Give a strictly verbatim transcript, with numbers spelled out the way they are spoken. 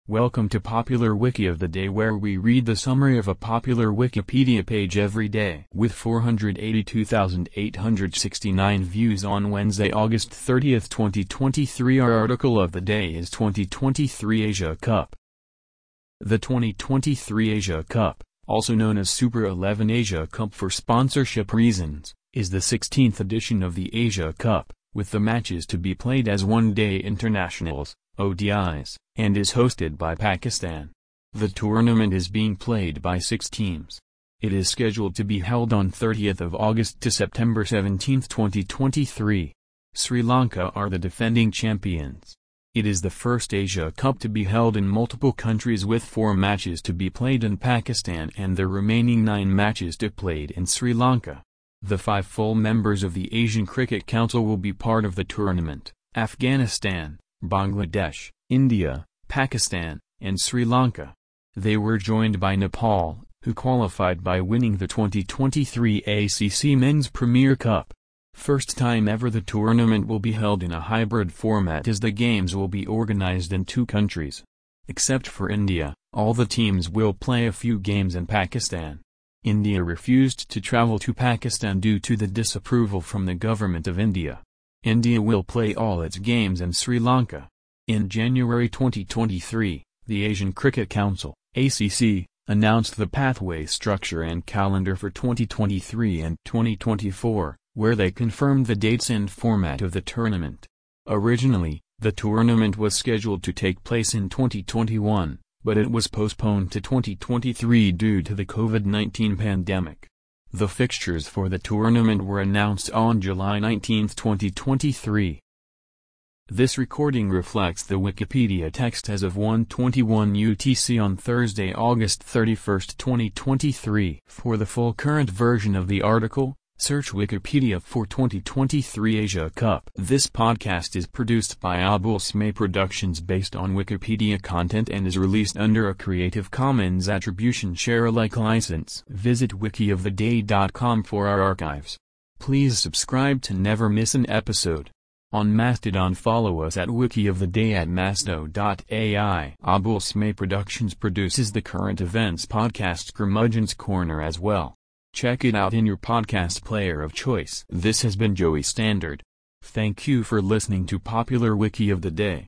Welcome to Popular Wiki of the Day, where we read the summary of a popular Wikipedia page every day. With four hundred eighty-two thousand eight hundred sixty-nine views on Wednesday, August thirtieth, twenty twenty-three, our article of the day is twenty twenty-three Asia Cup. The twenty twenty-three Asia Cup, also known as Super eleven Asia Cup for sponsorship reasons, is the sixteenth edition of the Asia Cup, with the matches to be played as one-day internationals, O D Is, and is hosted by Pakistan. The tournament is being played by six teams. It is scheduled to be held on thirtieth of August to September seventeenth, twenty twenty-three. Sri Lanka are the defending champions. It is the first Asia Cup to be held in multiple countries, with four matches to be played in Pakistan and the remaining nine matches to be played in Sri Lanka. The five full members of the Asian Cricket Council will be part of the tournament: Afghanistan, Bangladesh, India, Pakistan, and Sri Lanka. They were joined by Nepal, who qualified by winning the twenty twenty-three A C C Men's Premier Cup. First time ever the tournament will be held in a hybrid format, as the games will be organized in two countries. Except for India, all the teams will play a few games in Pakistan. India refused to travel to Pakistan due to the disapproval from the government of India. India will play all its games in Sri Lanka. In January twenty twenty-three, the Asian Cricket Council, A C C, announced the pathway structure and calendar for twenty twenty-three and twenty twenty-four, where they confirmed the dates and format of the tournament. Originally, the tournament was scheduled to take place in twenty twenty-one, but it was postponed to twenty twenty-three due to the COVID nineteen pandemic. The fixtures for the tournament were announced on July nineteenth, twenty twenty-three. This recording reflects the Wikipedia text as of one twenty-one U T C on Thursday, August thirty-first, twenty twenty-three. For the full current version of the article, search Wikipedia for twenty twenty-three Asia Cup. This podcast is produced by Abul Smay Productions based on Wikipedia content and is released under a Creative Commons Attribution Share Alike license. Visit wiki of the day dot com for our archives. Please subscribe to never miss an episode. On Mastodon, follow us at wikioftheday at masto dot A I. Abul Smay Productions produces the current events podcast Curmudgeon's Corner as well. Check it out in your podcast player of choice. This has been Joey Standard. Thank you for listening to Popular Wiki of the Day.